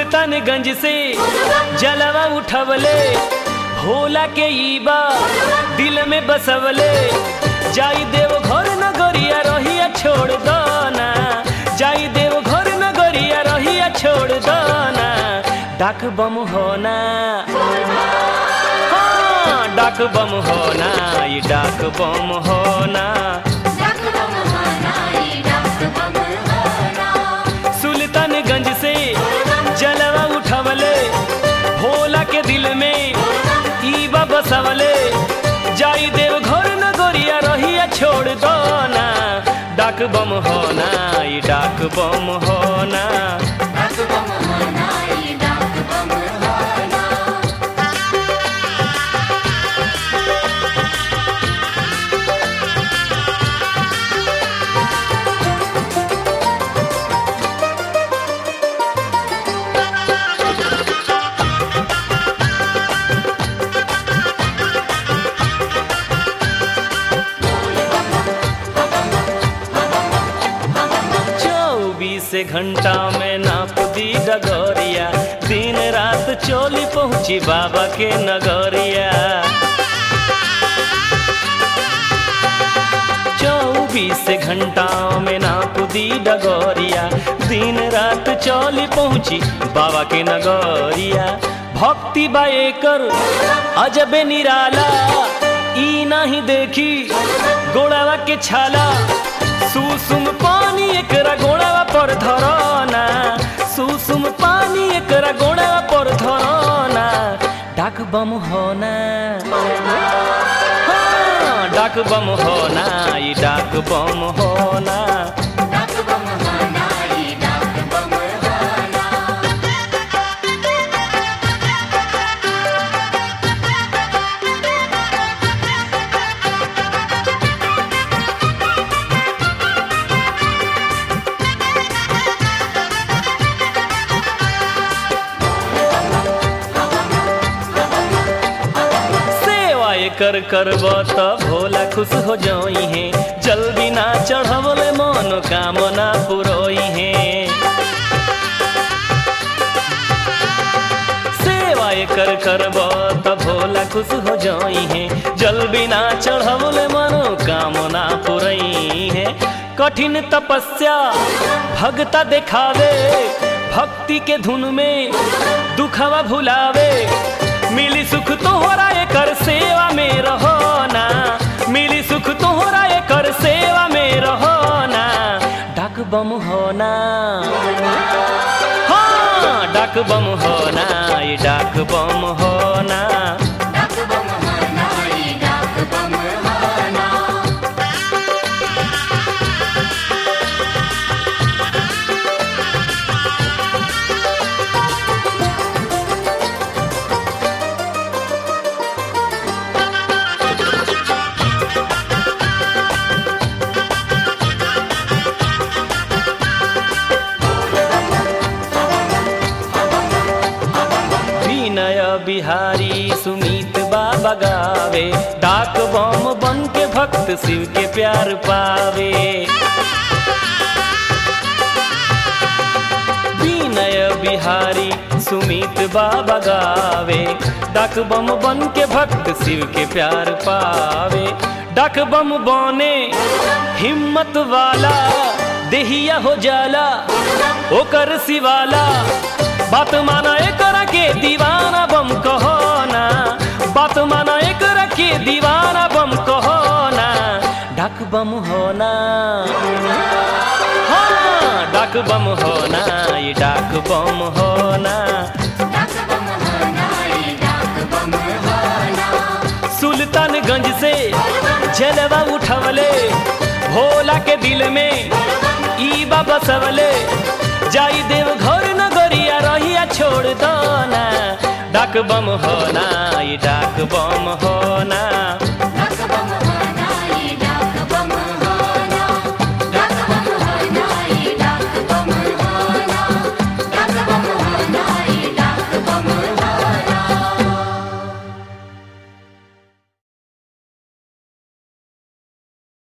सुल्तानगंज से जलवा उठवले भोला के ईबा दिल में बसवले जाई देव घर नगरिया रहिया छोड़ दाना जाई देव घर नगरिया रहिया छोड़ दाना डाक बम होना हाँ डाक बम होना ये डाक बम होना सुल्तानगंज से जलवा उठवले भोला के दिल में ईबा बसवले जाई देव घर नगरिया रहिया छोड़ दाना डाक बम होना ये डाक बम होना से घंटा में नाप दी डगोरिया दिन रात चोली पहुंची बाबा के नगरिया 24 घंटा में नाप दी डगोरिया दिन रात चोली पहुंची बाबा के नगरिया भक्ति बाए कर अजबे निराला ई नहीं देखी गोड़ावा के छाला सुसुम पानी एकरा गोड़ावा पर धरना सुसुम पानी एकरा गोड़ावा पर धरना डाक बम होना हाँ डाक बम होना ये डाक बम होना कर करब त भोला खुश हो जाई है जल्दी ना चढ़वले मनोकामना पुरोई है सेवा कर करब त भोला खुश हो जाई है जल्दी ना चढ़वले मनोकामना पुरई है कठिन तपस्या भगता दिखावे भक्ति के धुन में दुखवा भुलावे मिली सुख तोहरा कर सेवा में रहोना मिली सुख तोहरा कर सेवा में रहोना डाक बम होना हाँ डाक बम होना ये डाक बम होना बिहारी सुमित बाबा गावे डाक बम बन के भक्त शिव के प्यार पावे विनय बिहारी सुमित बाबा गावे डाक बम बन के भक्त शिव के प्यार पावे डाक बम बने हिम्मत वाला देहिया हो जाला ओकर शिवाला बात माना एकरा के दीवाना बम कहोना बात माना एकरा के दीवाना बम कहोना डाक बम होना हाँ डाक बम होना ये डाक बम होना सुल्तानगंज से जलवा उठवले भोला के दिल में ईबा बसवले जाई देव घर नगरिया रहिया छोड़ दाना डाक बम होना ये डाक बम होना